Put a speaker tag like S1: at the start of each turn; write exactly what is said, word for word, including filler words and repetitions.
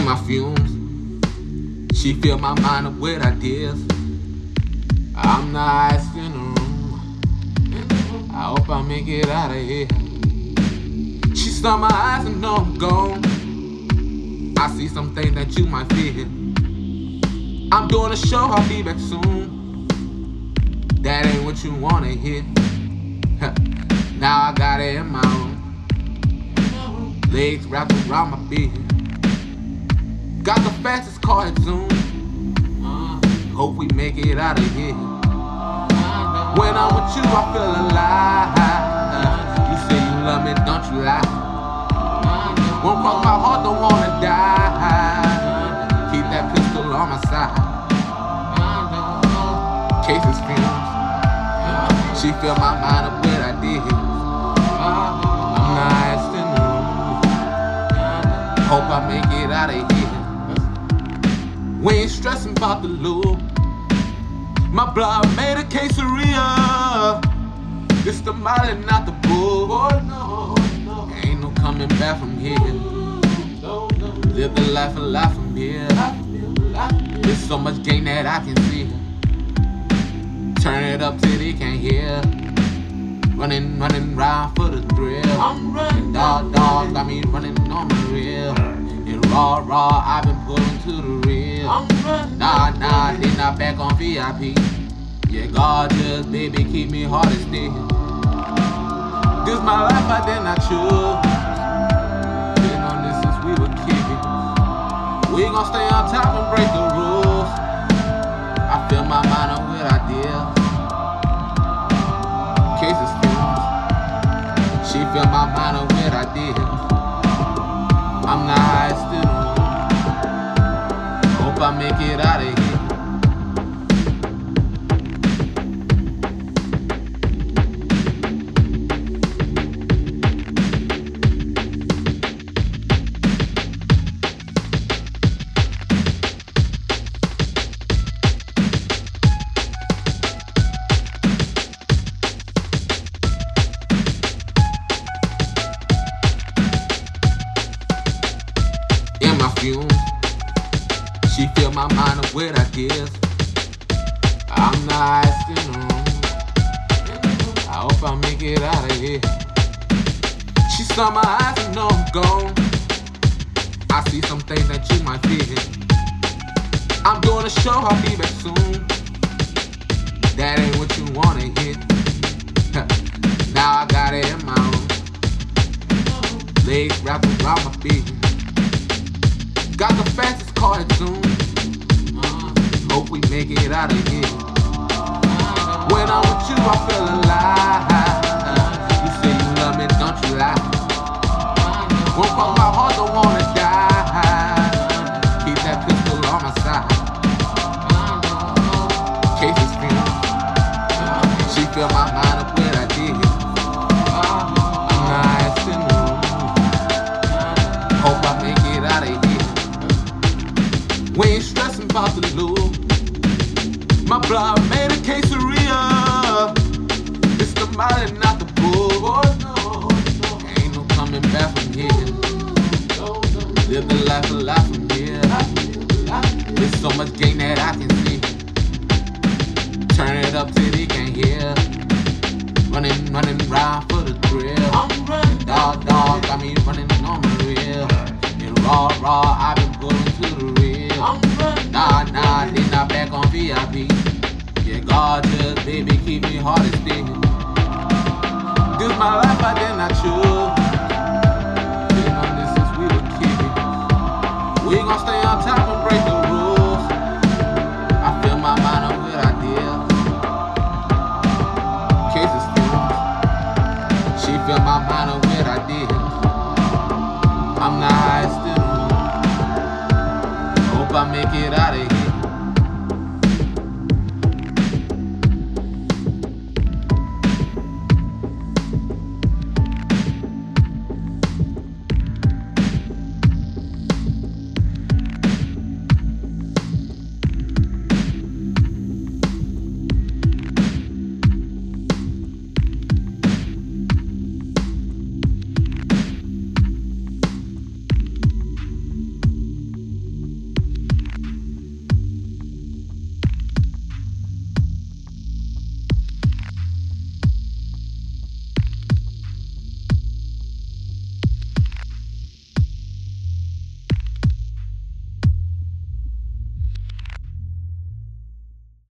S1: my fumes. She fill my mind up with ideas. I'm the highest in the room. I hope I make it out of here. She saw my eyes and know I'm gone. I see something that you might fear. I'm doing a show, I'll be back soon. That ain't what you wanna hear. Now I got it in my own. Legs wrapped around my beard. Got the fastest car at Zoom. Uh, hope we make it out of here. When I'm with you, I feel alive. You say you love me, don't you lie. Won't cross my heart, don't wanna die. Keep that pistol on my side. Cases fumes. She fill my mind up with ideas. I'm the highest in the room. Hope I make it out of here. We ain't stressing about the loop. My blood made a quesadilla. This the molly, not the bull. Oh, no, no. Ain't no coming back from here. Live the life and life from here. There's so much gain that I can see. Turn it up till they can't hear. Running, running round for the thrill. I'm running, dog, dog, got me running on the real. And raw, raw, I've been pulling to the real. I'm running, nah, nah, they not back on V I P. Yeah, gorgeous, baby, keep me hard as steel. This my life, I did not choose. Been on this since we were kids. We gon' stay on top and break the rules. I fill my mind up with ideas. Cases fumes. She fill my mind up with ideas. I'm the highest in the room. Hope I make it out of here. My fumes. She fill my mind up with ideas. I'm the highest in the room. I hope I make it out of here. She saw my eyes and know I'm gone. I see some things that you might fear. I'm doing a show, I'll be back soon. That ain't what you wanna hear. Now I got it in my own. Legs wrapped around my feet. Got the fastest car at Zoom. Uh, hope we make it out of here. When I'm with you, I feel alive. You say you love me, don't you lie. Won't cross my heart, don't wanna die. Keep that pistol on my side. Cases fumes. She fill my mind up with ideas. I'm the highest in the room. Hope I make it out of here. We ain't stressing about the loop. My blood made a quesadilla. It's the molly, not the bull. Oh, no, no. Ain't no coming back from here. Live the life of life from here. There's so much gain that I can see. Turn it up till they can't hear. Running, running round for the thrill. I'm running, dog, dog, got me running on the real. And raw, raw, I've been pulling to the real. Nah, nah, they not back on V I P. Yeah, gorgeous, baby, keep me hard as steel.